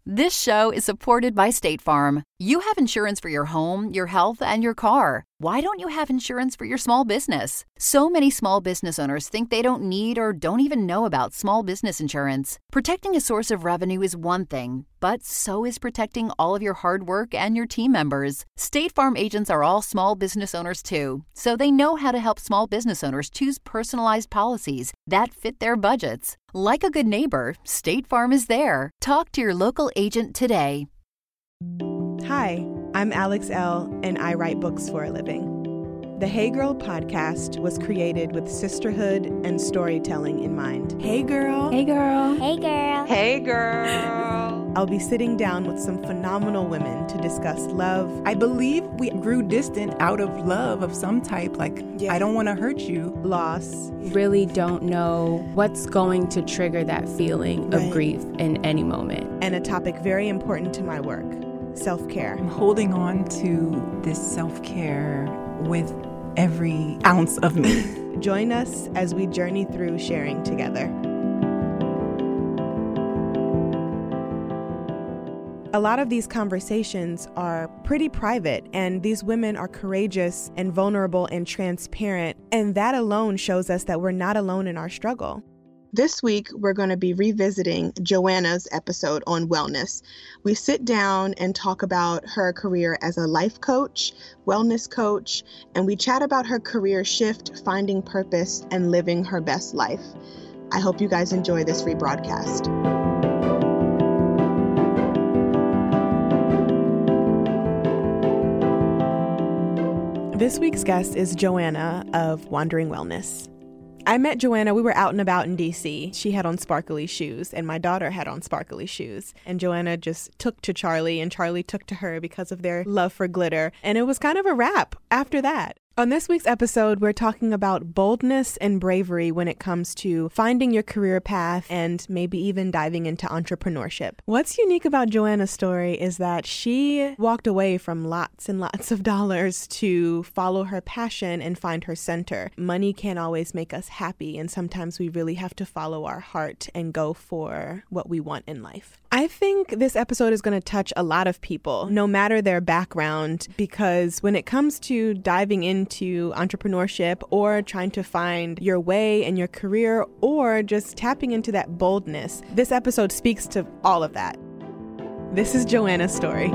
This show is supported by State Farm. You have insurance for your home, your health, and your car. Why don't you have insurance for your small business? So many small business owners think they don't need or don't even know about small business insurance. Protecting a source of revenue is one thing, but so is protecting all of your hard work and your team members. State Farm agents are all small business owners too, so they know how to help small business owners choose personalized policies that fit their budgets. Like a good neighbor, State Farm is there. Talk to your local agent today. Hi, I'm Alex L., and I write books for a living. The Hey Girl podcast was created with sisterhood and storytelling in mind. Hey girl. Hey girl. Hey girl. Hey girl. I'll be sitting down with some phenomenal women to discuss love. I believe we grew distant out of love of some type, like, I don't want to hurt you. Loss. Really don't know what's going to trigger that feeling of grief in any moment. And a topic very important to my work, self-care. I'm holding on to this self-care with every ounce of me. Join us as we journey through sharing together. A lot of these conversations are pretty private, and these women are courageous and vulnerable and transparent, and that alone shows us that we're not alone in our struggle. This week, we're going to be revisiting Joanna's episode on wellness. We sit down and talk about her career as a life coach, wellness coach, and we chat about her career shift, finding purpose, and living her best life. I hope you guys enjoy this rebroadcast. This week's guest is Joanna of Wandering Wellness. I met Joanna, we were out and about in DC. She had on sparkly shoes and my daughter had on sparkly shoes. And Joanna just took to Charlie and Charlie took to her because of their love for glitter. And it was kind of a wrap after that. On this week's episode, we're talking about boldness and bravery when it comes to finding your career path and maybe even diving into entrepreneurship. What's unique about Joanna's story is that she walked away from lots and lots of dollars to follow her passion and find her center. Money can't always make us happy, and sometimes we really have to follow our heart and go for what we want in life. I think this episode is going to touch a lot of people, no matter their background, because when it comes to diving into entrepreneurship or trying to find your way in your career or just tapping into that boldness, this episode speaks to all of that. This is Joanna's story.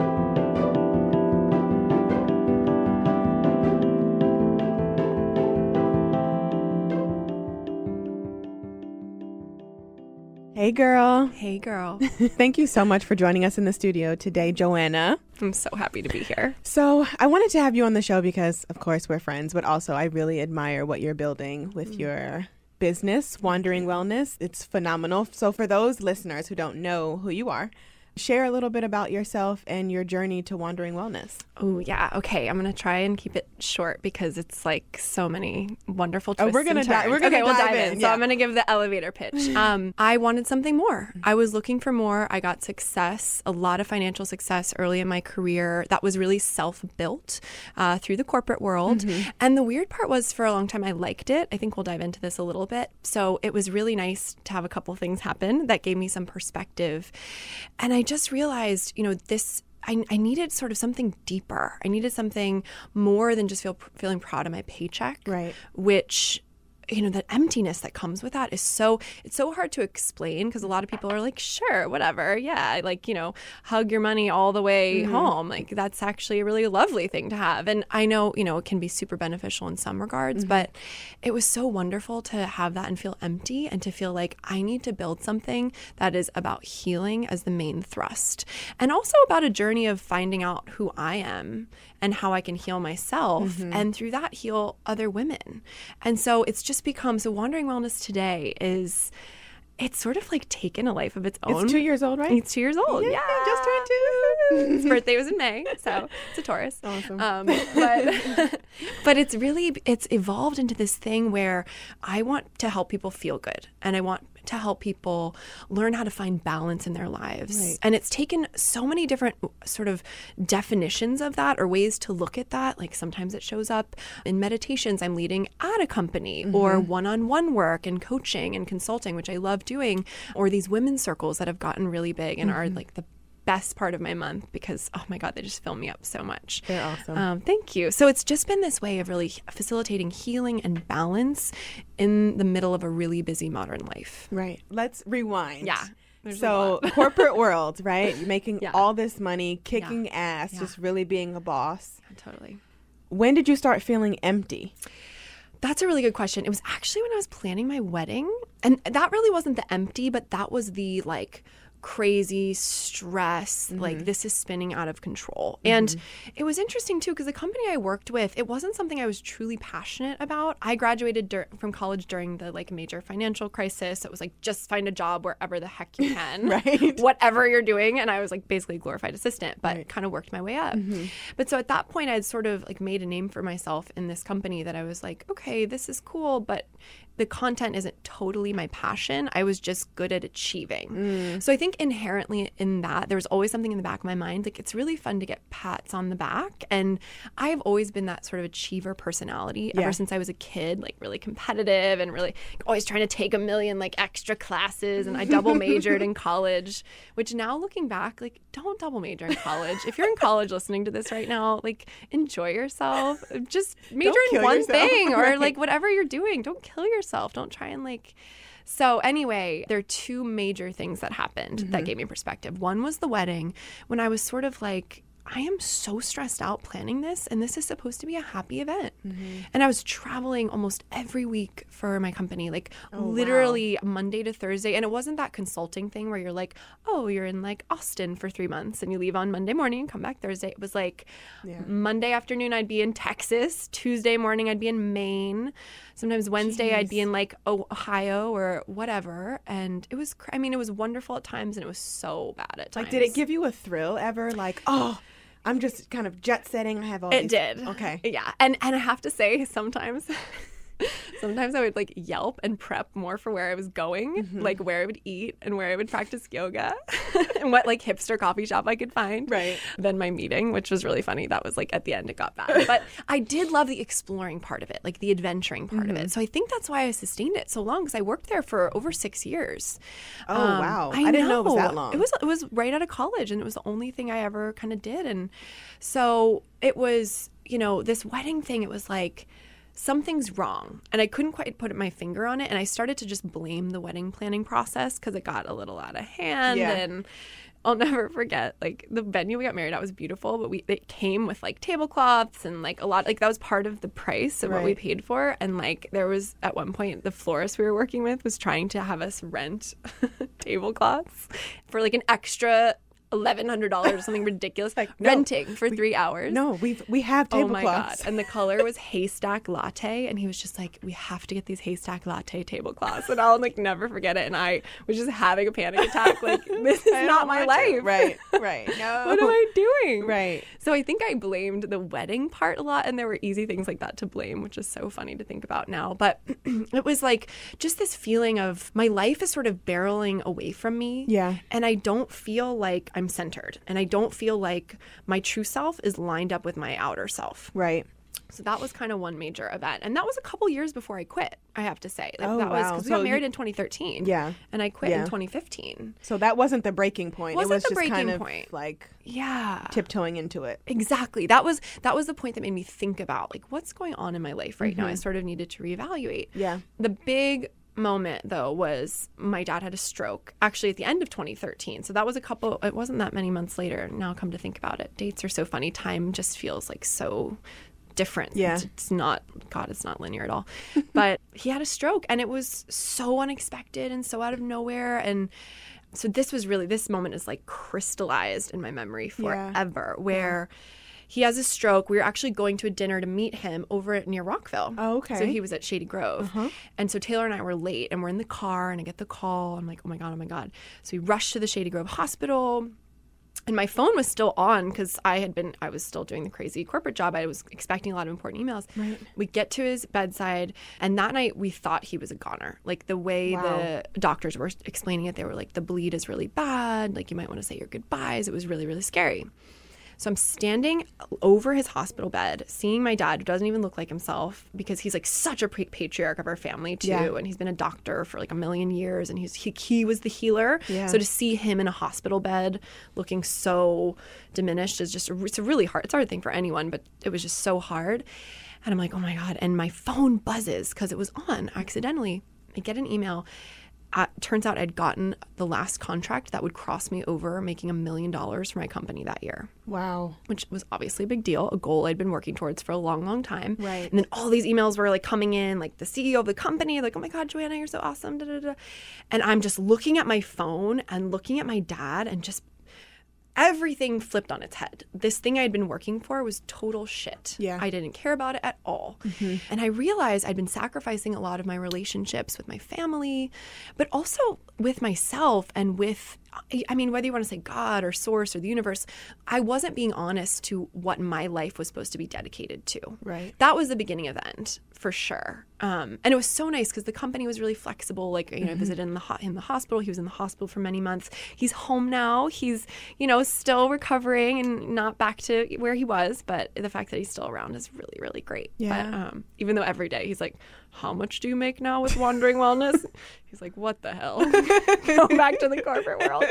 Hey, girl. Hey, girl. Thank you so much for joining us in the studio today, Joanna. I'm so happy to be here. So I wanted to have you on the show because, of course, we're friends, but also I really admire what you're building with your business, Wandering Wellness. It's phenomenal. So for those listeners who don't know who you are, share a little bit about yourself and your journey to Wandering Wellness. Oh, yeah. Okay. I'm going to try and keep it short because it's like so many wonderful twists and turns. We'll dive in. So I'm going to give the elevator pitch. I wanted something more. I was looking for more. I got success, a lot of financial success early in my career that was really self-built through the corporate world. Mm-hmm. And the weird part was for a long time I liked it. I think we'll dive into this a little bit. So it was really nice to have a couple things happen that gave me some perspective. And I just realized, I needed sort of something deeper. I needed something more than just feeling proud of my paycheck, right? Which, the emptiness that comes with that it's so hard to explain because a lot of people are like, sure, whatever. Yeah. Like, hug your money all the way home. Like that's actually a really lovely thing to have. And I know, it can be super beneficial in some regards, but it was so wonderful to have that and feel empty and to feel like I need to build something that is about healing as the main thrust and also about a journey of finding out who I am and how I can heal myself and through that heal other women. And so it's just become, so Wandering Wellness today it's sort of like taken a life of its own. It's 2 years old, right? It's 2 years old. Yeah. Just turned 2. His birthday was in May, so it's a Taurus. Awesome. But it's evolved into this thing where I want to help people feel good and I want to help people learn how to find balance in their lives. Right. And it's taken so many different sort of definitions of that or ways to look at that. Like sometimes it shows up in meditations I'm leading at a company or one-on-one work and coaching and consulting, which I love doing, or these women's circles that have gotten really big and are like the best part of my month because, oh my God, they just fill me up so much. They're awesome. Thank you. So it's just been this way of really facilitating healing and balance in the middle of a really busy modern life. Right. Let's rewind. Yeah. There's a So lot. corporate world, right? You're making Yeah. all this money, kicking Yeah. ass, Yeah. just really being a boss. Totally. When did you start feeling empty? That's a really good question. It was actually when I was planning my wedding. And that really wasn't the empty, but that was the like crazy stress, like this is spinning out of control. And it was interesting too, because the company I worked with, it wasn't something I was truly passionate about. I graduated from college during the like major financial crisis. It was like, just find a job wherever the heck you can, Right. whatever you're doing. And I was like basically a glorified assistant, but kind of worked my way up. But so at that point, I had sort of like made a name for myself in this company that I was like, okay, this is cool, but the content isn't totally my passion. I was just good at achieving. So I think inherently in that, there was always something in the back of my mind. Like, it's really fun to get pats on the back. And I've always been that sort of achiever personality ever since I was a kid, like really competitive and really always trying to take a million like extra classes. And I double majored in college, which now looking back, like, don't double major in college. If you're in college listening to this right now, like, enjoy yourself. Just major in kill one yourself. thing or Right. like whatever you're doing. Don't kill yourself. Don't try and like. So anyway, there are two major things that happened that gave me perspective. One was the wedding, when I was sort of like, I am so stressed out planning this, and this is supposed to be a happy event. And I was traveling almost every week for my company, like literally Monday to Thursday. And it wasn't that consulting thing where you're like, oh, you're in like Austin for 3 months and you leave on Monday morning and come back Thursday. It was like Monday afternoon, I'd be in Texas. Tuesday morning, I'd be in Maine. Sometimes Wednesday, I'd be in like Ohio or whatever. And it was, it was wonderful at times, and it was so bad at times. Like, did it give you a thrill ever? Like, oh, I'm just kind of jet setting. I have all It these. did. Okay. Yeah. And I have to say, sometimes I would like yelp and prep more for where I was going, like where I would eat and where I would practice yoga and what like hipster coffee shop I could find. Right. Than my meeting, which was really funny. That was like at the end it got bad. But I did love the exploring part of it, like the adventuring part of it. So I think that's why I sustained it so long, because I worked there for over 6 years. Oh, wow. I didn't know it was that long. It was right out of college, and it was the only thing I ever kind of did. And so it was, this wedding thing, it was like, something's wrong. And I couldn't quite put my finger on it. And I started to just blame the wedding planning process because it got a little out of hand. Yeah. And I'll never forget, like, the venue we got married at was beautiful, but it came with like tablecloths and like a lot, like that was part of the price of what we paid for. And like there was at one point, the florist we were working with was trying to have us rent tablecloths for like an extra $1,100 or something ridiculous, Like, no, renting for 3 hours. No, we have Oh my tablecloths. God. And the color was haystack latte. And he was just like, we have to get these haystack latte tablecloths. And I'll like never forget it. And I was just having a panic attack. Like, this is not my life. Right. No. What am I doing? Right. So I think I blamed the wedding part a lot. And there were easy things like that to blame, which is so funny to think about now. But it was like just this feeling of my life is sort of barreling away from me. Yeah. And I don't feel like I'm centered, and I don't feel like my true self is lined up with my outer self. Right. So that was kind of one major event, and that was a couple years before I quit, I have to say. Like, Oh, that was wow. because we So got married in 2013. Yeah. And I quit in Yeah. 2015. So that wasn't the breaking point. Wasn't it was the just kind breaking of point. like Yeah. tiptoeing into it. Exactly. That was the point that made me think about like what's going on in my life right now. I sort of needed to reevaluate. Yeah. The big moment though was my dad had a stroke actually at the end of 2013. So that was it wasn't that many months later. Now come to think about it, dates are so funny. Time just feels like so different. Yeah. It's not linear at all. But he had a stroke, and it was so unexpected and so out of nowhere. And so this moment is like crystallized in my memory forever, where he has a stroke. We were actually going to a dinner to meet him over near Rockville. Oh, okay. So he was at Shady Grove. And so Taylor and I were late, and we're in the car, and I get the call. I'm like, oh my God. So we rushed to the Shady Grove hospital. And my phone was still on because I was still doing the crazy corporate job. I was expecting a lot of important emails. Right. We get to his bedside, and that night we thought he was a goner. Like the way the doctors were explaining it, they were like, the bleed is really bad. Like you might want to say your goodbyes. It was really, really scary. So I'm standing over his hospital bed, seeing my dad, who doesn't even look like himself, because he's like such a patriarch of our family too. Yeah. And he's been a doctor for like a million years, and he was the healer. Yeah. So to see him in a hospital bed looking so diminished is just, it's a really hard, it's a hard thing for anyone, but it was just so hard. And I'm like, oh my God. And my phone buzzes because it was on accidentally. I get an email. Turns out I'd gotten the last contract that would cross me over making $1 million for my company that year. Wow. Which was obviously a big deal, a goal I'd been working towards for a long, long time. Right. And then all these emails were like coming in, like the CEO of the company, like, oh my God, Joanna, you're so awesome. Da, da, da. And I'm just looking at my phone and looking at my dad, and just everything flipped on its head. This thing I'd been working for was total shit. Yeah. I didn't care about it at all. And I realized I'd been sacrificing a lot of my relationships with my family, but also with myself and with, I mean, whether you want to say God or source or the universe, I wasn't being honest to what my life was supposed to be dedicated to. Right. That was the beginning of the end, for sure. And it was so nice because the company was really flexible. Like, you know, I visited in the hospital. He was in the hospital for many months. He's home now. He's, you know, still recovering and not back to where he was. But the fact that he's still around is really, really great. Yeah. But even though every day he's like, how much do you make now with Wandering Wellness? He's like, what the hell? Go back to the corporate world.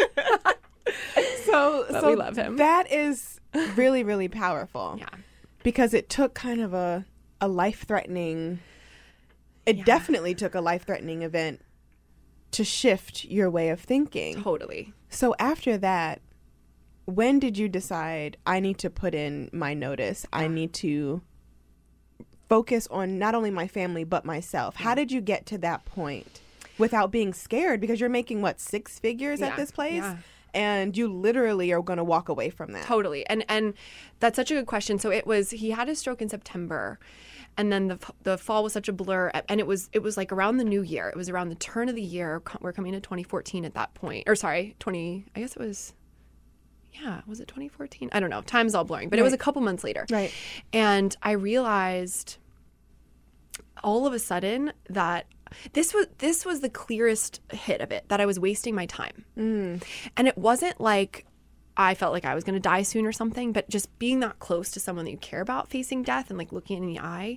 So we love him. That is really, really powerful. Yeah. Because it took kind of a life-threatening, it definitely took a life-threatening event to shift your way of thinking. Totally. So after that, when did you decide, I need to put in my notice? I need to focus on not only my family, but myself. How did you get to that point without being scared? Because you're making, what, 6 figures at this place? Yeah. And you literally are going to walk away from that. Totally. And that's such a good question. So he had his stroke in September, and then the fall was such a blur, and it was like around the new year. It was around the turn of the year. We're coming to 2014 at that point. Or sorry, I guess it was, was it 2014? I don't know. Time's all blurring, but it was a couple months later. Right. And I realized all of a sudden that this was the clearest hit of it, that I was wasting my time. And it wasn't like I felt like I was going to die soon or something, but just being that close to someone that you care about facing death and like looking in the eye,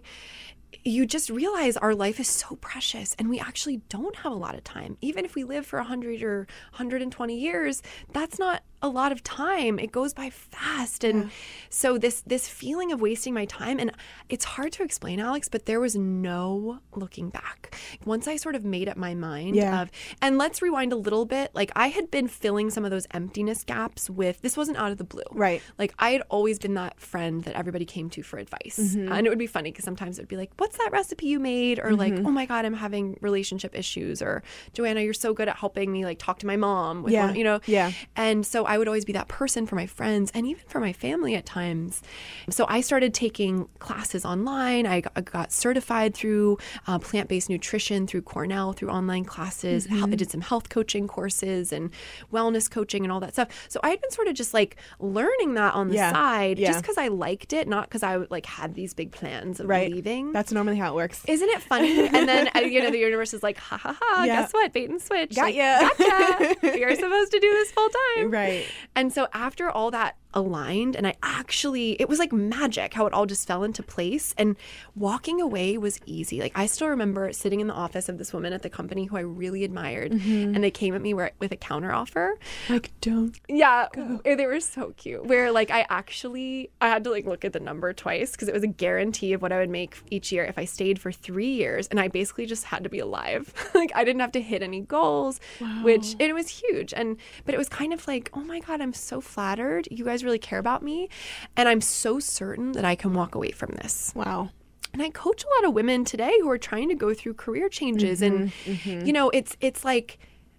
you just realize our life is so precious and we actually don't have a lot of time. Even if we live for 100 or 120 years, that's not a lot of time. It goes by fast. And so this feeling of wasting my time, and it's hard to explain, Alex, but there was no looking back. Once I sort of made up my mind and let's rewind a little bit. Like, I had been filling some of those emptiness gaps with, this wasn't out of the blue. Right. Like, I had always been that friend that everybody came to for advice. And it would be funny because sometimes it would be like, what's that recipe you made? Or like, oh my God, I'm having relationship issues. Or Joanna, you're so good at helping me like talk to my mom. With one, you know? Yeah. And so I would always be that person for my friends and even for my family at times. So I started taking classes online. I got certified through plant-based nutrition, through Cornell, through online classes. I did some health coaching courses and wellness coaching and all that stuff. So I had been sort of just like learning that on the side just because I liked it, not because I like had these big plans of leaving. That's normally how it works. Isn't it funny? And then, you know, the universe is like, ha ha ha, guess what? Bait and switch. Got ya. Gotcha. You're supposed to do this full time. Right. And so after all that aligned, and it was like magic how it all just fell into place, and walking away was easy. Like, I still remember sitting in the office of this woman at the company who I really admired, and they came at me with a counter offer. Like, don't. Yeah, they were so cute. Where like I had to like look at the number twice because it was a guarantee of what I would make each year if I stayed for 3 years, and I basically just had to be alive. Like, I didn't have to hit any goals, which it was huge. But it was kind of like, oh my God, I'm so flattered. You guys really care about me, and I'm so certain that I can walk away from this. Wow. And I coach a lot of women today who are trying to go through career changes, and you know, it's like,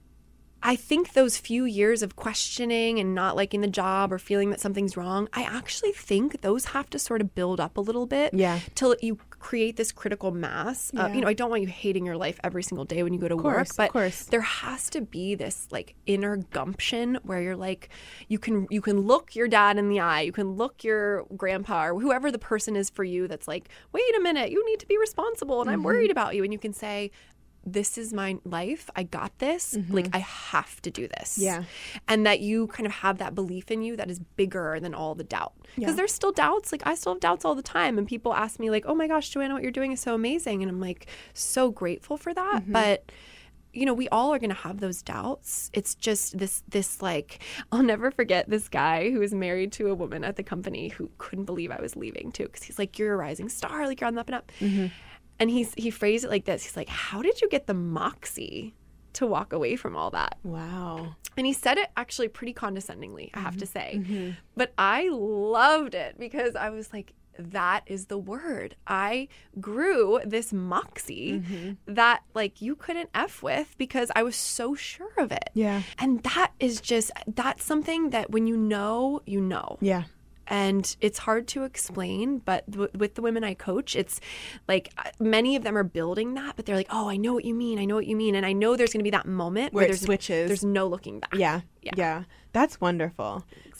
I think those few years of questioning and not liking the job or feeling that something's wrong, I actually think those have to sort of build up a little bit till you create this critical mass. You know, I don't want you hating your life every single day when you go to work, but there has to be this like inner gumption where you're like, you can look your dad in the eye, you can look your grandpa or whoever the person is for you that's like, wait a minute, you need to be responsible and I'm worried about you. And you can say, this is my life. I got this. Like, I have to do this. Yeah. And that you kind of have that belief in you that is bigger than all the doubt. Because there's still doubts. Like, I still have doubts all the time. And people ask me, like, oh my gosh, Joanna, what you're doing is so amazing. And I'm like, so grateful for that. But you know, we all are going to have those doubts. It's just this like, I'll never forget this guy who was married to a woman at the company who couldn't believe I was leaving too. Because he's like, you're a rising star. Like, you're on the up and up. And he phrased it like this. He's like, how did you get the moxie to walk away from all that? Wow. And he said it actually pretty condescendingly, I have to say. But I loved it because I was like, that is the word. I grew this moxie that like you couldn't F with because I was so sure of it. Yeah. And that's something that when you know, you know. Yeah. And it's hard to explain, but with the women I coach, it's like many of them are building that, but they're like, oh, I know what you mean. I know what you mean. And I know there's going to be that moment where it switches. There's no looking back. Yeah. That's wonderful.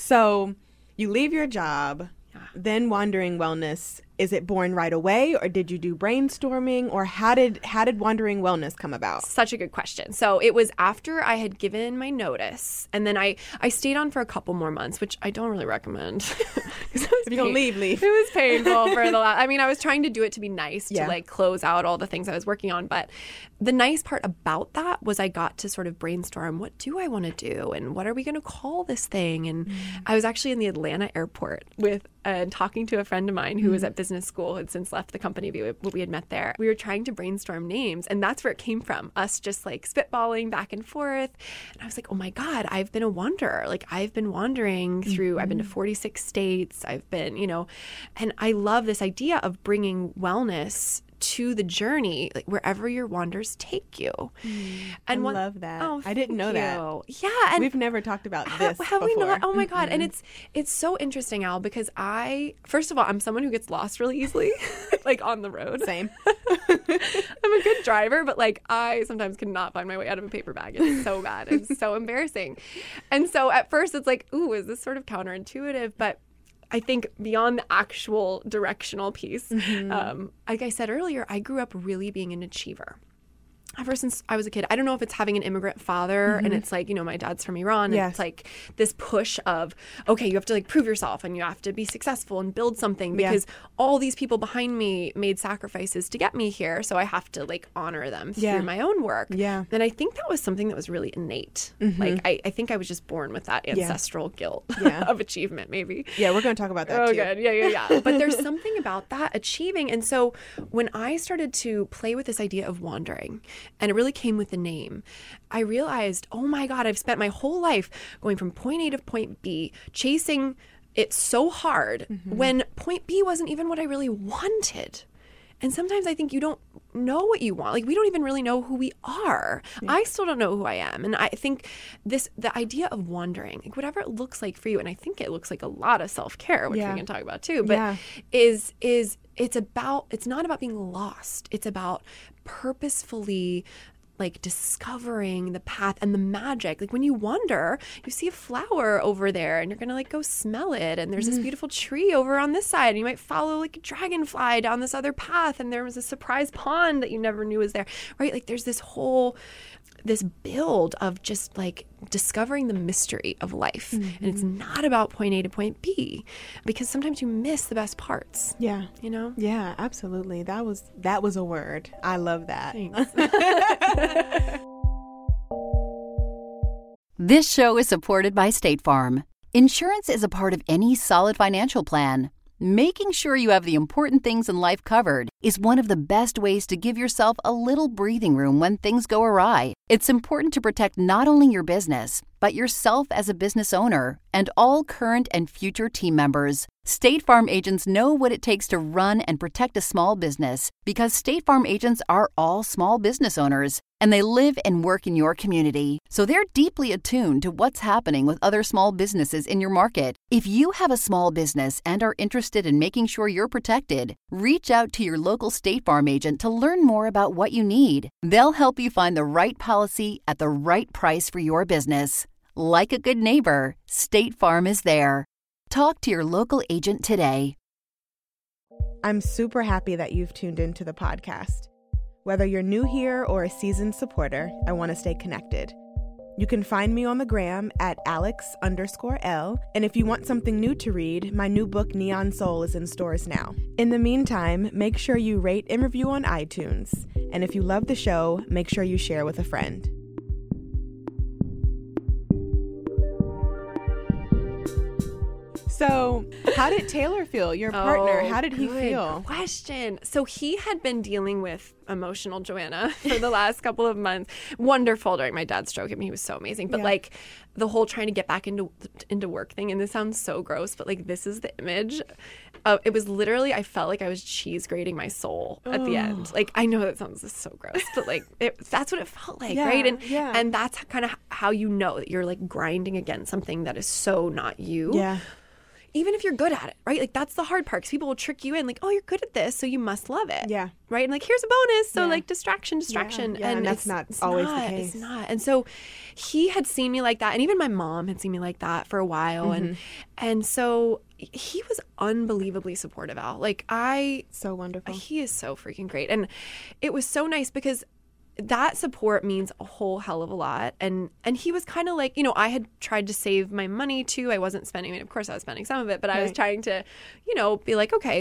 So you leave your job, then Wandering Wellness. Is it born right away, or did you do brainstorming, or how did Wandering Wellness come about? Such a good question. So it was after I had given my notice, and then I stayed on for a couple more months, which I don't really recommend. If you're gonna leave. It was painful for the last. I mean, I was trying to do it to be nice, to like close out all the things I was working on. But the nice part about that was I got to sort of brainstorm, what do I want to do, and what are we going to call this thing? And I was actually in the Atlanta airport talking to a friend of mine who was at business school, had since left the company we had met there. We were trying to brainstorm names, and that's where it came from, us just like spitballing back and forth. And I was like, oh my God, I've been a wanderer. Like, I've been wandering through, I've been to 46 states. I've been, and I love this idea of bringing wellness to the journey, like wherever your wanders take you. And I love that. Oh, I didn't know that. Yeah, and we've never talked about this have before. we not? Oh my God. And it's so interesting, Al, because first of all, I'm someone who gets lost really easily, like on the road. Same. I'm a good driver, but like I sometimes cannot find my way out of a paper bag. It's so bad. It's so embarrassing. And so at first it's like, ooh, is this sort of counterintuitive? But I think beyond the actual directional piece, like I said earlier, I grew up really being an achiever. Ever since I was a kid. I don't know if it's having an immigrant father and it's like, my dad's from Iran and it's like this push of, okay, you have to like prove yourself and you have to be successful and build something because all these people behind me made sacrifices to get me here. So I have to like honor them through my own work. Yeah. And I think that was something that was really innate. Like I think I was just born with that ancestral guilt of achievement maybe. Yeah, we're going to talk about that too. Good. Yeah. But there's something about that achieving. And so when I started to play with this idea of wandering, and it really came with the name, I realized, oh my God, I've spent my whole life going from point A to point B, chasing it so hard when point B wasn't even what I really wanted. And sometimes I think you don't know what you want. Like, we don't even really know who we are. I still don't know who I am. And I think the idea of wandering, like whatever it looks like for you, and I think it looks like a lot of self-care, which we can talk about too, but it's not about being lost. It's about purposefully like discovering the path and the magic. Like when you wander, you see a flower over there and you're going to like go smell it. And there's this beautiful tree over on this side. And you might follow like a dragonfly down this other path. And there was a surprise pond that you never knew was there, right? Like there's this build of just like discovering the mystery of life. And it's not about point A to point B, because sometimes you miss the best parts. Yeah. Yeah, absolutely. That was a word. I love that. Thanks. This show is supported by State Farm. Insurance is a part of any solid financial plan. Making sure you have the important things in life covered is one of the best ways to give yourself a little breathing room when things go awry. It's important to protect not only your business, but yourself as a business owner and all current and future team members. State Farm agents know what it takes to run and protect a small business because State Farm agents are all small business owners and they live and work in your community. So they're deeply attuned to what's happening with other small businesses in your market. If you have a small business and are interested in making sure you're protected, reach out to your local State Farm agent to learn more about what you need. They'll help you find the right policy at the right price for your business. Like a good neighbor, State Farm is there. Talk to your local agent today. I'm super happy that you've tuned into the podcast. Whether you're new here or a seasoned supporter, I want to stay connected. You can find me on the gram at Alex_L. And if you want something new to read, my new book, Neon Soul, is in stores now. In the meantime, make sure you rate and review on iTunes. And if you love the show, make sure you share with a friend. So, how did Taylor feel, your partner? How did he feel? Good question. So he had been dealing with emotional Joanna for the last couple of months. Wonderful during my dad's stroke. I mean, he was so amazing. But like the whole trying to get back into work thing, and this sounds so gross, but like this is the image. It was literally, I felt like I was cheese grating my soul at the end. Like, I know that sounds so gross, but like that's what it felt like, right? And that's kind of how you know that you're like grinding against something that is so not you. Yeah. Even if you're good at it, right? Like, that's the hard part, because people will trick you in, like, oh, you're good at this, so you must love it. Yeah. Right? And like, here's a bonus. So like, distraction. Yeah. And that's not always the case. It's not. And so he had seen me like that. And even my mom had seen me like that for a while. And so he was unbelievably supportive, Al. Like, so wonderful. He is so freaking great. And it was so nice because that support means a whole hell of a lot. And he was kind of like, you know, I had tried to save my money too. I wasn't spending, I mean, of course I was spending some of it, but I was trying to, you know, be like, okay,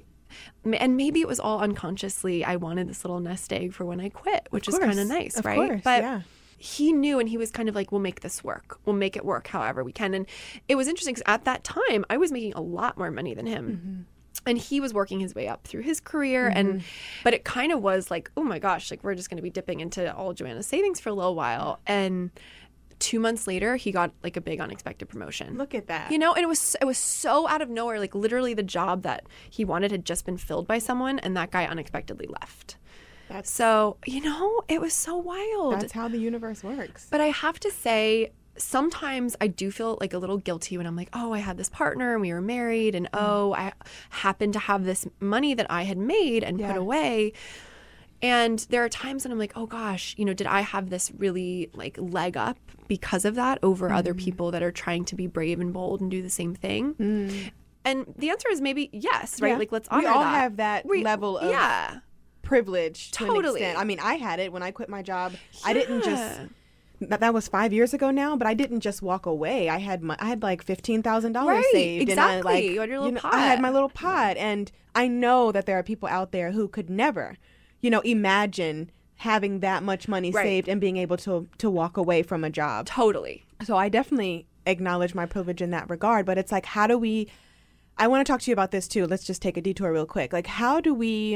and maybe it was all unconsciously, I wanted this little nest egg for when I quit, which is kind of nice, right? Course, but he knew, and he was kind of like, we'll make this work. We'll make it work however we can. And it was interesting because at that time, I was making a lot more money than him. And he was working his way up through his career. But it kind of was like, oh my gosh, like we're just going to be dipping into all Joanna's savings for a little while. And 2 months later, he got like a big unexpected promotion. Look at that. You know, and it was so out of nowhere. Like literally the job that he wanted had just been filled by someone, and that guy unexpectedly left. So, you know, it was so wild. That's how the universe works. But I have to say, sometimes I do feel like a little guilty when I'm like, oh, I had this partner and we were married, and oh, I happened to have this money that I had made and put away. And there are times when I'm like, oh gosh, you know, did I have this really like leg up because of that over other people that are trying to be brave and bold and do the same thing? And the answer is maybe yes, right? Like, let's honor that. We all have that level of privilege to an extent. I mean, I had it when I quit my job. I didn't just... That was 5 years ago now, but I didn't just walk away. I had like $15,000 saved. Exactly. And you had your little pot. I had my little pot. And I know that there are people out there who could never, you know, imagine having that much money saved and being able to walk away from a job. Totally. So I definitely acknowledge my privilege in that regard. But it's like, how do we... I want to talk to you about this too. Let's just take a detour real quick. Like, how do we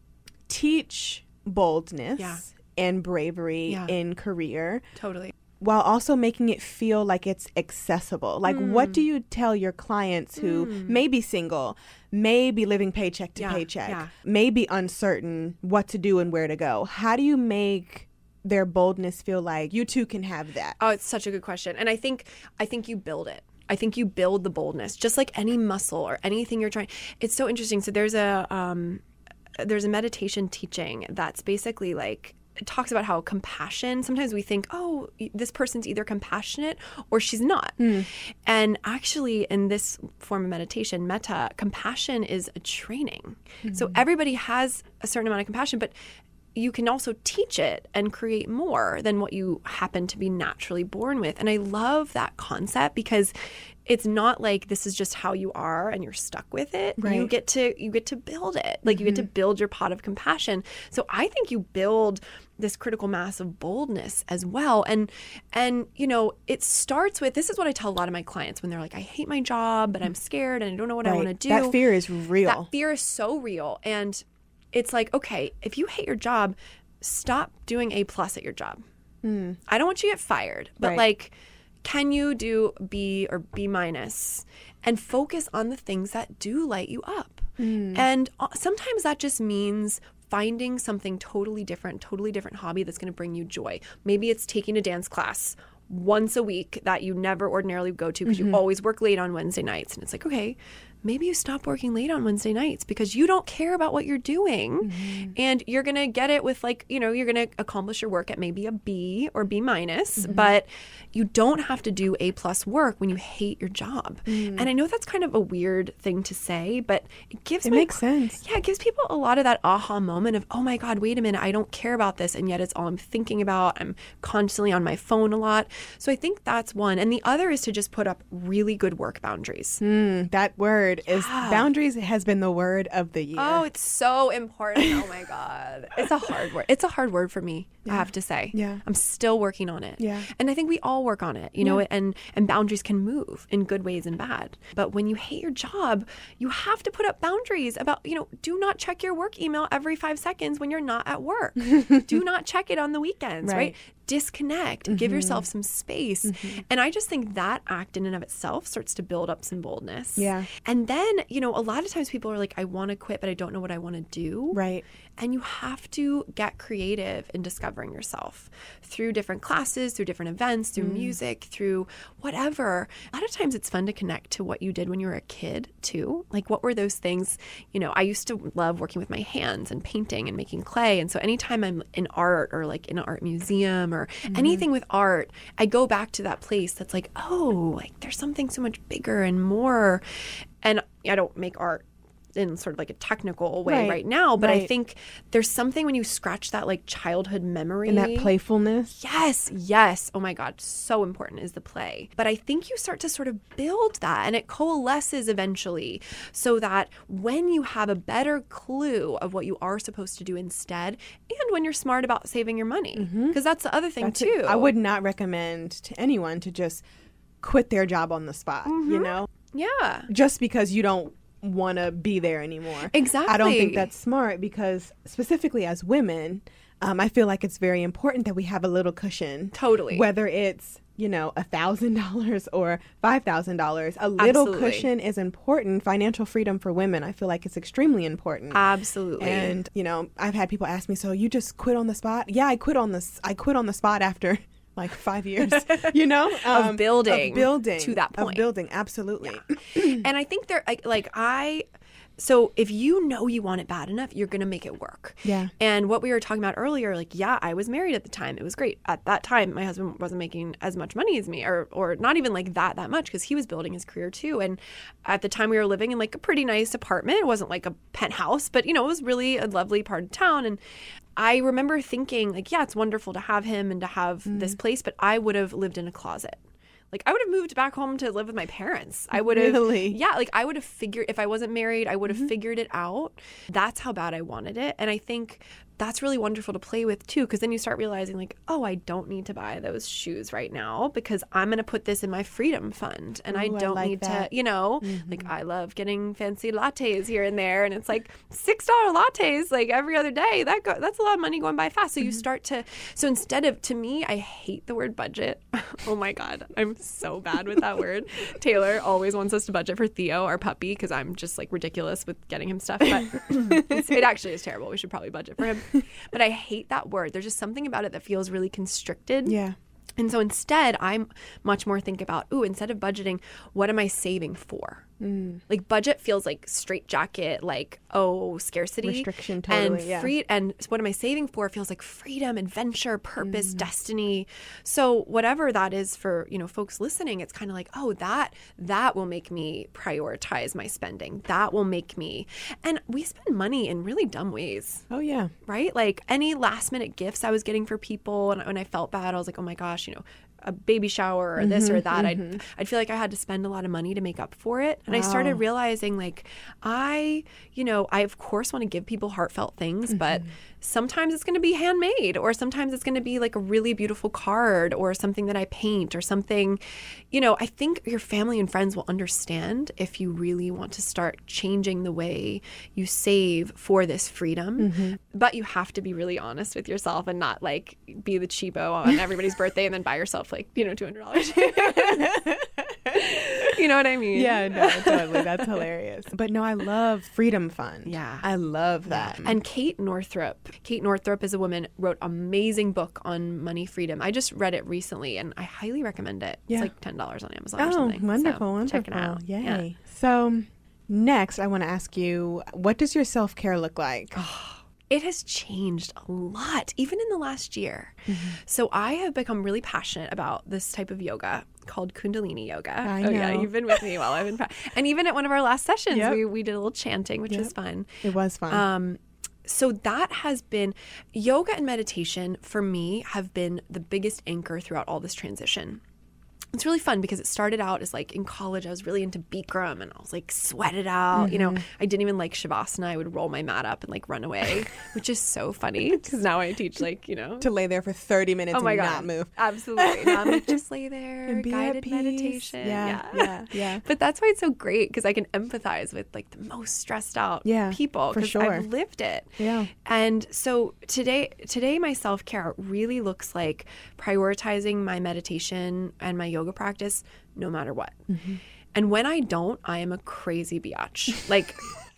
teach boldness and bravery in career. Totally. While also making it feel like it's accessible. Like, what do you tell your clients who may be single, may be living paycheck to paycheck, may be uncertain what to do and where to go? How do you make their boldness feel like you too can have that? Oh, it's such a good question. And I think you build it. I think you build the boldness, just like any muscle or anything you're trying. It's so interesting. So there's a meditation teaching that's basically like, it talks about how compassion, sometimes we think, oh, this person's either compassionate or she's not. And actually in this form of meditation, metta, compassion is a training. So everybody has a certain amount of compassion, but you can also teach it and create more than what you happen to be naturally born with. And I love that concept because it's not like this is just how you are and you're stuck with it. Right. You get to build it. Like you get to build your pot of compassion. So I think you build this critical mass of boldness as well. And you know, it starts with, this is what I tell a lot of my clients when they're like, I hate my job, but I'm scared and I don't know what I want to do. That fear is real. That fear is so real. And it's like, okay, if you hate your job, stop doing A+ at your job. I don't want you to get fired, but like, can you do B or B- and focus on the things that do light you up? And sometimes that just means finding something totally different hobby that's going to bring you joy. Maybe it's taking a dance class once a week that you never ordinarily go to because you always work late on Wednesday nights. And it's like, okay, maybe you stop working late on Wednesday nights because you don't care about what you're doing. And you're going to get it with like, you know, you're going to accomplish your work at maybe a B or B minus, but you don't have to do A+ work when you hate your job. And I know that's kind of a weird thing to say, but it makes sense. Yeah, it gives people a lot of that aha moment of, oh my God, wait a minute, I don't care about this. And yet it's all I'm thinking about. I'm constantly on my phone a lot. So I think that's one. And the other is to just put up really good work boundaries. That word is boundaries has been the word of the year. Oh, it's so important. Oh my God. It's a hard word. It's a hard word for me, I have to say. Yeah. I'm still working on it. Yeah. And I think we all work on it, you know, and boundaries can move in good ways and bad. But when you hate your job, you have to put up boundaries about, you know, do not check your work email every 5 seconds when you're not at work. Do not check it on the weekends, right? Disconnect, give yourself some space. And I just think that act in and of itself starts to build up some boldness. Yeah. And then, you know, a lot of times people are like, I want to quit, but I don't know what I want to do. Right. And you have to get creative in discovering yourself through different classes, through different events, through music, through whatever. A lot of times it's fun to connect to what you did when you were a kid too. Like what were those things? You know, I used to love working with my hands and painting and making clay. And so anytime I'm in art or like in an art museum or anything with art, I go back to that place that's like, oh, like there's something so much bigger and more. And I don't make art in sort of like a technical way right now, but I think there's something when you scratch that like childhood memory And that playfulness. Yes. Oh my God, so important is the play. But I think you start to sort of build that and it coalesces eventually so that when you have a better clue of what you are supposed to do instead, and when you're smart about saving your money, because that's the other thing too. I would not recommend to anyone to just quit their job on the spot, you know? Yeah. Just because you don't want to be there anymore. Exactly. I don't think that's smart because specifically as women, I feel like it's very important that we have a little cushion. Totally. Whether it's, you know, $1,000 or $5,000, a little Absolutely. cushion is important. Financial freedom for women, I feel like it's extremely important. Absolutely. And, you know, I've had people ask me, so you just quit on the spot? Yeah, I quit on the spot after like 5 years, you know, of building to that point. Of building, absolutely. And I think so if you know you want it bad enough, you're going to make it work. Yeah. And what we were talking about earlier, like, yeah, I was married at the time. It was great. At that time, my husband wasn't making as much money as me or not even like that much because he was building his career too. And at the time we were living in like a pretty nice apartment. It wasn't like a penthouse, but, you know, it was really a lovely part of town. And I remember thinking like, yeah, it's wonderful to have him and to have this place, but I would have lived in a closet. Like I would have moved back home to live with my parents. I would have, yeah, like I would have figured, if I wasn't married, I would have figured it out. That's how bad I wanted it. And I think that's really wonderful to play with too, because then you start realizing like, oh, I don't need to buy those shoes right now because I'm going to put this in my freedom fund. And I don't need to, you know, like I love getting fancy lattes here and there. And it's like $6 lattes like every other day. That's a lot of money going by fast. So you start to, so instead of, to me, I hate the word budget. Oh my God, I'm so bad with that word. Taylor always wants us to budget for Theo, our puppy, because I'm just like ridiculous with getting him stuff. But it actually is terrible. We should probably budget for him. But I hate that word. There's just something about it that feels really constricted. Yeah. And so instead, I'm much more think about, instead of budgeting, what am I saving for? Like budget feels like straitjacket, like, scarcity. Restriction, totally, and and what am I saving for feels like freedom, adventure, purpose, destiny. So whatever that is for, you know, folks listening, it's kind of like, that will make me prioritize my spending. That will make me, and we spend money in really dumb ways. Oh, yeah. Right? Like any last minute gifts I was getting for people, and when I felt bad, I was like, oh my gosh, you know, a baby shower or this or that. I'd feel like I had to spend a lot of money to make up for it. And I started realizing like, I of course want to give people heartfelt things, but sometimes it's going to be handmade, or sometimes it's going to be like a really beautiful card or something that I paint or something, you know. I think your family and friends will understand if you really want to start changing the way you save for this freedom. But you have to be really honest with yourself and not like be the cheapo on everybody's birthday and then buy yourself like, you know, $200. You know what I mean? Yeah, no, totally. That's hilarious. But no, I love Freedom Fund. Yeah. I love that. And Kate Northrup is a woman, wrote an amazing book on money freedom. I just read it recently and I highly recommend it. Yeah. It's like $10 on Amazon or something. Wonderful, so wonderful. check it out. Yay. Yeah. So Next, I want to ask you, what does your self-care look like? It has changed a lot, even in the last year. So I have become really passionate about this type of yoga called Kundalini yoga. I know. Oh yeah, you've been with me while I've been and even at one of our last sessions, we did a little chanting, which was fun. It was fun. So that has been, yoga and meditation for me have been the biggest anchor throughout all this transition. It's really fun because it started out as like in college, I was really into Bikram and I was like sweat it out. You know, I didn't even like Shavasana. I would roll my mat up and like run away, which is so funny because now I teach like, you know. To lay there for 30 minutes and not move. Absolutely. Now I'm like, just lay there, And be guided at peace. meditation. Yeah. But that's why it's so great because I can empathize with like the most stressed out people for because sure. I've lived it. Yeah. And so today my self-care really looks like prioritizing my meditation and my yoga practice no matter what. And when I don't, I am a crazy biatch. Like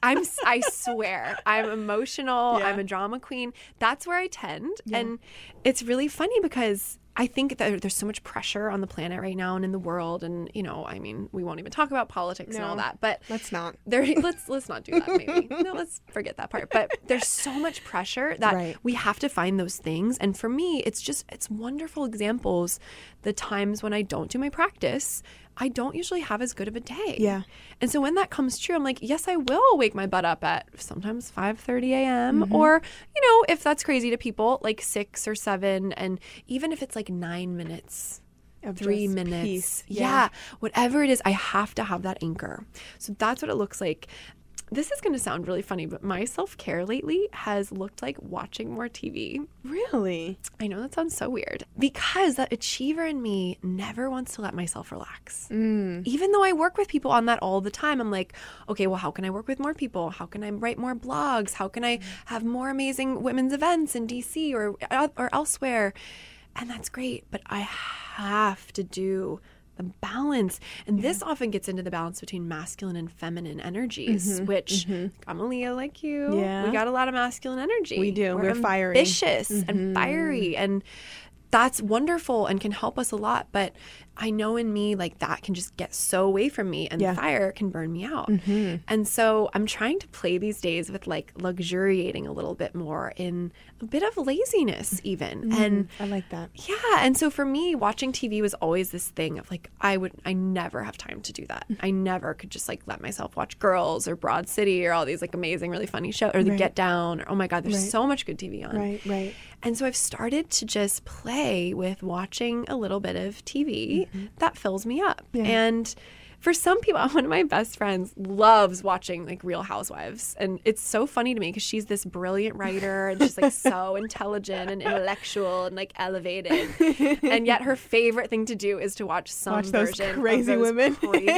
I swear, I'm emotional. I'm a drama queen. That's where I tend. And it's really funny because I think that there's so much pressure on the planet right now and in the world. And, you know, I mean, we won't even talk about politics and all that. But let's not. Let's not do that, maybe. No, let's forget that part. But there's so much pressure that we have to find those things. And for me, it's wonderful examples. The times when I don't do my practice, I don't usually have as good of a day. Yeah. And so when that comes true, I'm like, yes, I will wake my butt up at sometimes 5:30 a.m. Or, you know, if that's crazy to people, like 6 or 7. And even if it's like 9 minutes, Of 3 just minutes. peace. Yeah. Whatever it is, I have to have that anchor. So that's what it looks like. This is going to sound really funny, but my self-care lately has looked like watching more TV. Really? I know that sounds so weird because that achiever in me never wants to let myself relax. Even though I work with people on that all the time, I'm like, okay, well, how can I work with more people? How can I write more blogs? How can I have more amazing women's events in DC or elsewhere? And that's great, but I have to do the balance. And this often gets into the balance between masculine and feminine energies, which I'm a Leo like you. Yeah. We got a lot of masculine energy. We do. We're fiery. Ambitious and fiery. And that's wonderful and can help us a lot. But I know in me, like that can just get so away from me and the fire can burn me out. And so I'm trying to play these days with like luxuriating a little bit more in a bit of laziness even. And I like that. yeah. And so for me, watching TV was always this thing of like, I never have time to do that. I never could just like let myself watch Girls or Broad City or all these like amazing, really funny shows or The Get Down or, oh my God, there's so much good TV on. Right. And so I've started to just play with watching a little bit of TV that fills me up. Yeah. And for some people, one of my best friends loves watching like Real Housewives. And it's so funny to me because she's this brilliant writer and she's like so intelligent and intellectual and like elevated. And yet her favorite thing to do is to watch some version of those crazy women.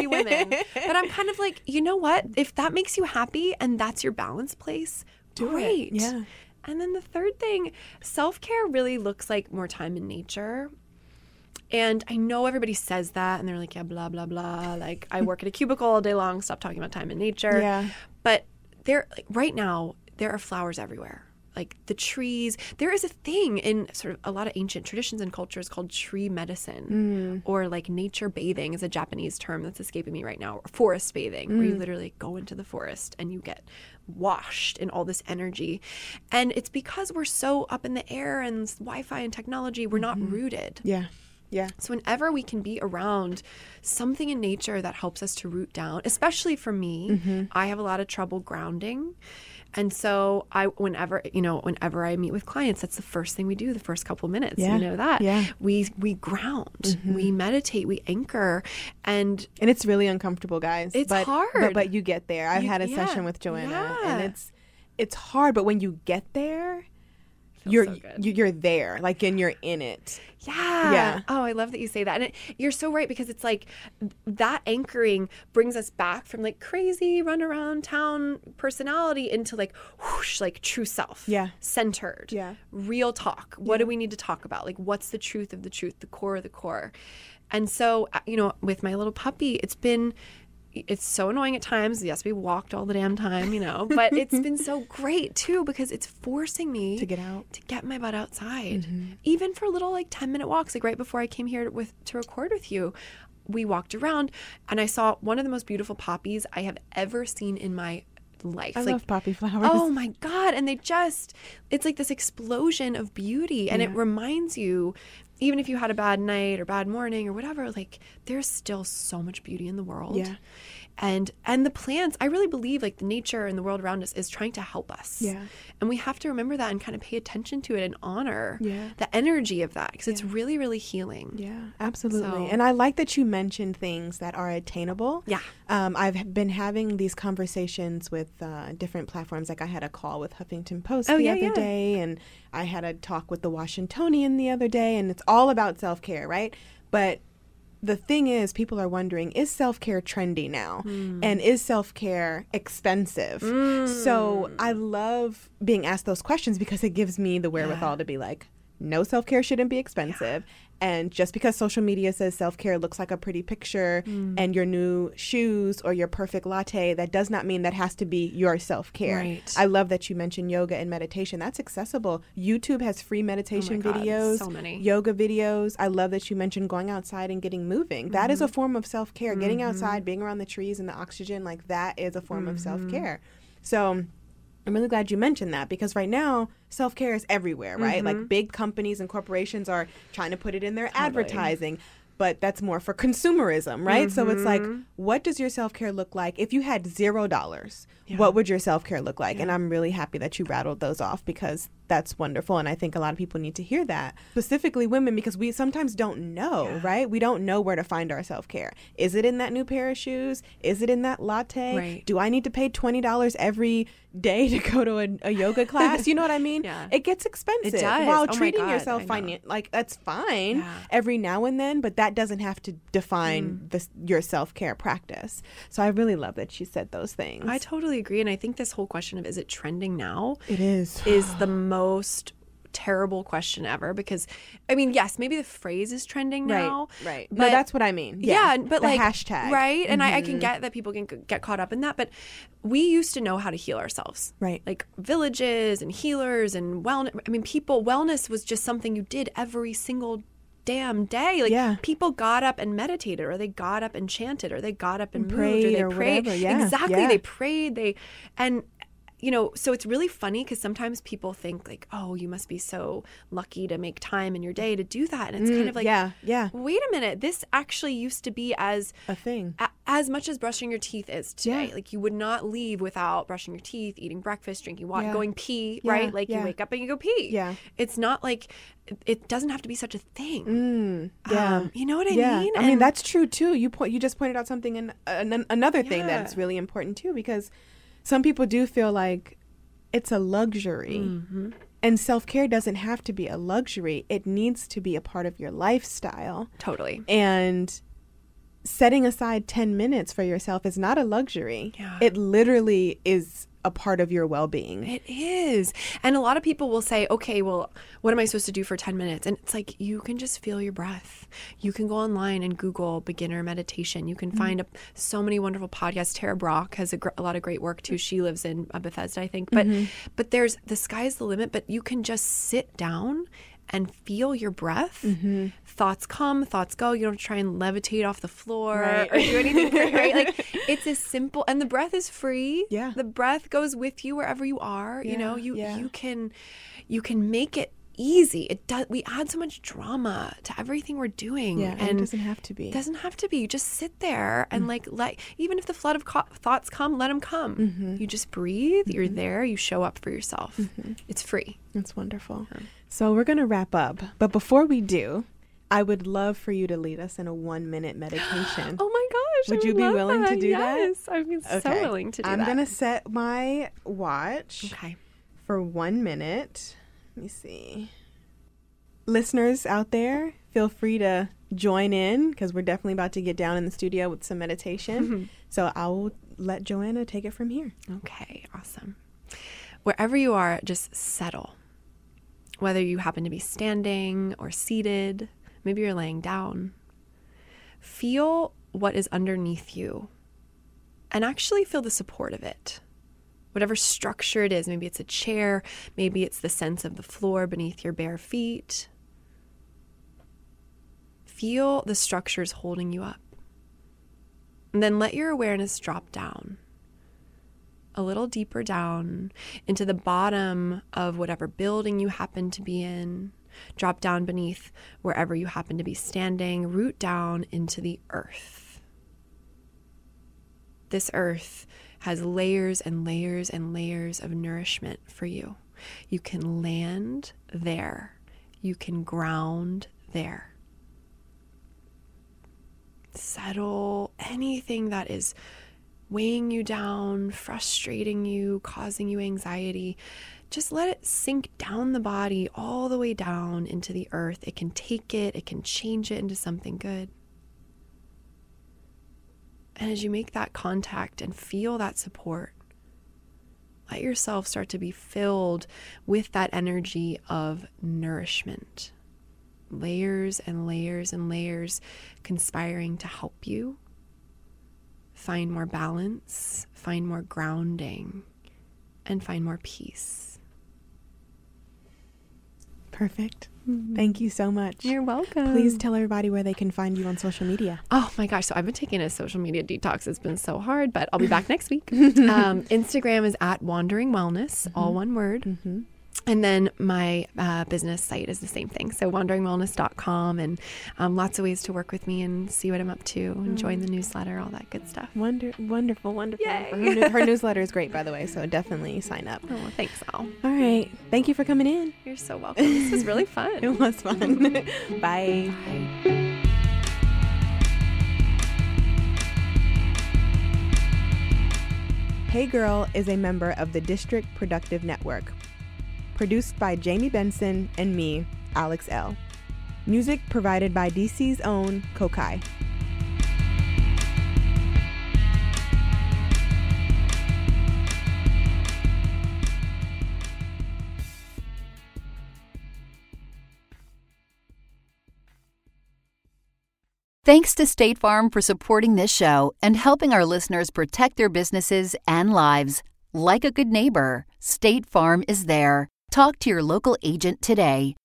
But I'm kind of like, you know what? If that makes you happy and that's your balance place, great. Yeah. And then the third thing, self-care really looks like more time in nature. And I know everybody says that and they're like, yeah, blah, blah, blah. Like I work at a cubicle all day long. Stop talking about time in nature. Yeah. But right now, there are flowers everywhere. Like the trees. There is a thing in sort of a lot of ancient traditions and cultures called tree medicine or like nature bathing is a Japanese term that's escaping me right now. Or forest bathing, where you literally go into the forest and you get washed in all this energy. And it's because we're so up in the air and Wi-Fi and technology, we're not rooted. Yeah. So whenever we can be around something in nature that helps us to root down, especially for me, I have a lot of trouble grounding. And so whenever I meet with clients, that's the first thing we do the first couple of minutes. Yeah. You know that. Yeah. We ground, we meditate, we anchor. And it's really uncomfortable, guys. It's hard. But you get there. I've had a session with Joanna and it's hard, but when you get there, you're there, like, and you're in it. Yeah. Oh, I love that you say that. And you're so right, because it's like that anchoring brings us back from like crazy run around town personality into like whoosh, like true self. Yeah. Centered. Yeah. Real talk. What do we need to talk about? Like, what's the truth of the truth, the core of the core? And so, with my little puppy, it's so annoying at times. Yes, we walked all the damn time, but it's been so great too, because it's forcing me to get out, to get my butt outside, even for little like 10-minute walks. Like right before I came here to record with you, we walked around and I saw one of the most beautiful poppies I have ever seen in my life. I love poppy flowers. Oh my God. And it's like this explosion of beauty. And it reminds you, even if you had a bad night or bad morning or whatever, like there's still so much beauty in the world. Yeah. And the plants, I really believe like the nature and the world around us is trying to help us. Yeah. And we have to remember that and kind of pay attention to it and honor Yeah. the energy of that because it's really, really healing. Yeah, absolutely. So- And I like that you mentioned things that are attainable. Yeah. I've been having these conversations with different platforms. Like I had a call with Huffington Post Oh, the yeah, other yeah. day, and I had a talk with the Washingtonian the other day, and it's all about self-care, right? But the thing is, people are wondering, is self-care trendy now? And is self-care expensive? So I love being asked those questions because it gives me the wherewithal to be like, no, self-care shouldn't be expensive. And just because social media says self-care looks like a pretty picture and your new shoes or your perfect latte, that does not mean that has to be your self-care. Right. I love that you mentioned yoga and meditation. That's accessible. YouTube has free meditation God, videos, so many. yoga videos. I love that you mentioned going outside and getting moving. That is a form of self-care. Getting outside, being around the trees and the oxygen, like that is a form of self-care. So I'm really glad you mentioned that because right now self-care is everywhere, right? Like big companies and corporations are trying to put it in their advertising, but that's more for consumerism, right? So it's like, what does your self-care look like? If you had $0, what would your self-care look like? And I'm really happy that you rattled those off because that's wonderful. And I think a lot of people need to hear that, specifically women, because we sometimes don't know, right? We don't know where to find our self-care. Is it in that new pair of shoes? Is it in that latte? Right. Do I need to pay $20 every day to go to a yoga class? You know what I mean? Yeah. It gets expensive. It does. While Oh my treating God, yourself I know. like that's fine Yeah. every now and then, but that doesn't have to define your self-care practice. So I really love that you said those things. I totally agree. And I think this whole question of is it trending now It is. the most terrible question ever because, I mean, yes, maybe the phrase is trending now. Right. But No, that's what I mean. Yeah, but the like hashtag. right? And I can get that people can get caught up in that, but we used to know how to heal ourselves. Right. Like villages and healers and wellness. I mean, wellness was just something you did every single damn day. Like people got up and meditated, or they got up and chanted, or they got up and moved, prayed, or or they prayed. whatever. Yeah, Exactly. yeah. They prayed. And you know, so it's really funny because sometimes people think like, oh, you must be so lucky to make time in your day to do that. And it's kind of like, wait a minute, this actually used to be as a thing. As much as brushing your teeth is today. Yeah. Like you would not leave without brushing your teeth, eating breakfast, drinking water, Yeah. going pee, Yeah, right? Like you yeah. wake up and you go pee. Yeah. It's not like, it doesn't have to be such a thing. Yeah. You know what I Yeah. mean? I mean, And- that's true too. You just pointed out something, and another thing Yeah. that's really important too, because some people do feel like it's a luxury. And self-care doesn't have to be a luxury. It needs to be a part of your lifestyle. Totally. And setting aside 10 minutes for yourself is not a luxury. Yeah. It literally is a part of your well-being. It is. And a lot of people will say, okay, well, what am I supposed to do for 10 minutes? And it's like, you can just feel your breath. You can go online and Google beginner meditation. You can find so many wonderful podcasts. Tara Brock has a lot of great work too. She lives in Bethesda, I think. But there's, the sky's the limit, but you can just sit down and feel your breath. Thoughts come, thoughts go. You don't have to try and levitate off the floor or do anything, right? Like it's as simple, and the breath is free. Yeah. The breath goes with you wherever you are. You know, you can make it easy. It does. We add so much drama to everything we're doing. Yeah, and it doesn't have to be. It doesn't have to be. You just sit there and let even if the flood of thoughts come, let them come. You just breathe. You're there. You show up for yourself. It's free. That's wonderful. So we're going to wrap up. But before we do, I would love for you to lead us in a 1-minute meditation. Oh my gosh. Would I you be love willing to do that? Yes. I'd be so willing to do I'm that. going to set my watch Okay. for 1 minute. Let me see. Listeners out there, feel free to join in because we're definitely about to get down in the studio with some meditation. So I'll let Joanna take it from here. Okay, awesome. Wherever you are, just settle. Whether you happen to be standing or seated, maybe you're laying down. Feel what is underneath you and actually feel the support of it. Whatever structure it is, maybe it's a chair, maybe it's the sense of the floor beneath your bare feet. Feel the structures holding you up. And then let your awareness drop down, a little deeper down into the bottom of whatever building you happen to be in. Drop down beneath wherever you happen to be standing. Root down into the earth. This earth has layers and layers and layers of nourishment for you. You can land there. You can ground there. Settle anything that is weighing you down, frustrating you, causing you anxiety. Just let it sink down the body all the way down into the earth. It can take it, it can change it into something good. And as you make that contact and feel that support, let yourself start to be filled with that energy of nourishment. Layers and layers and layers conspiring to help you find more balance, find more grounding, and find more peace. Perfect. Thank you so much. You're welcome. Please tell everybody where they can find you on social media. Oh my gosh. So I've been taking a social media detox. It's been so hard, but I'll be back next week. Instagram is at Wandering Wellness, all one word. And then my business site is the same thing. So wanderingwellness.com, and lots of ways to work with me and see what I'm up to and join the newsletter, all that good stuff. Wonderful. Yay. Her newsletter is great, by the way, so definitely sign up. Oh, thanks, Al. All right. Thank you for coming in. You're so welcome. This was really fun. It was fun. Bye. Hey Girl is a member of the District Productive Network. Produced by Jamie Benson and me, Alex L. Music provided by DC's own Kokai. Thanks to State Farm for supporting this show and helping our listeners protect their businesses and lives. Like a good neighbor, State Farm is there. Talk to your local agent today.